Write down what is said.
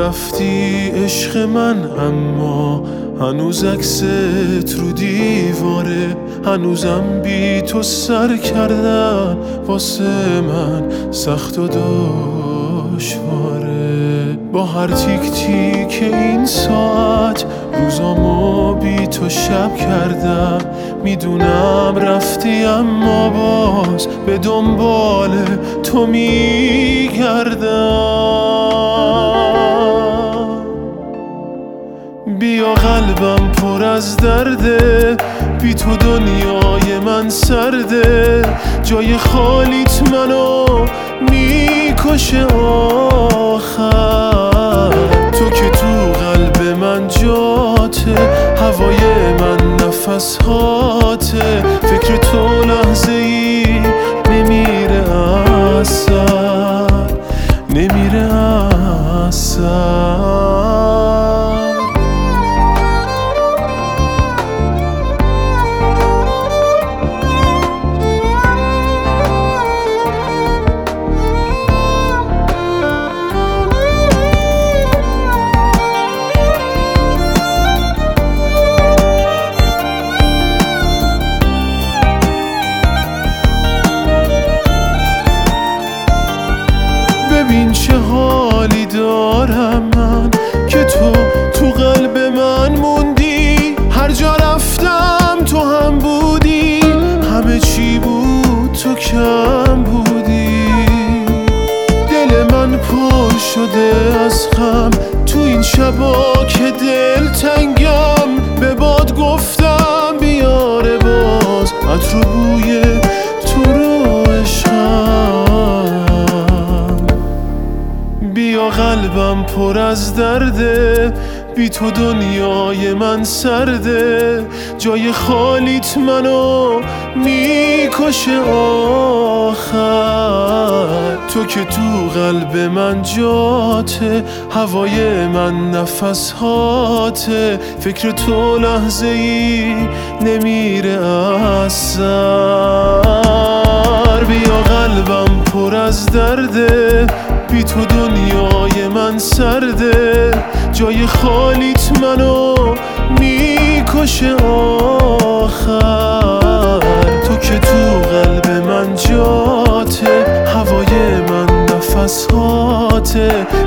رفتی عشق من، اما هنوز عکست رو دیواره. هنوزم بی تو سر کردن واسه من سخت و دشواره. با هر تیک تیک این ساعت روزامو بی تو شب کردم. میدونم رفتی اما باز به دنبال تو میگردم. بیا قلبم پر از درده، بی تو دنیای من سرده. جای خالیت منو میکشه آخر. تو که تو قلب من جاته، هوای من نفس هاته. فکر تو لحظه ای نمیره اصلا، نمیره اصلا. ببین چه حالی دارم من که تو قلب من موندی. هر جا رفتم تو هم بودی، همه چی بود تو کم بودی. دل من پر شده از غم تو این شبا که دل تنگم. به باد گفتم بیاره باز عطر و بوی تو رو عشقم. بیا قلبم پر از درده، بی تو دنیای من سرده. جای خالیت منو میکشه آخر. تو که تو قلب من جاته، هوای من نفس هاته. فکر تو لحظه ای نمیره اثر. بیا قلبم پر از درده، بی تو دنیای من سرده. جای خالیت منو میکشه آخر. تو که تو قلب من جاته، هوای من نفس هاته.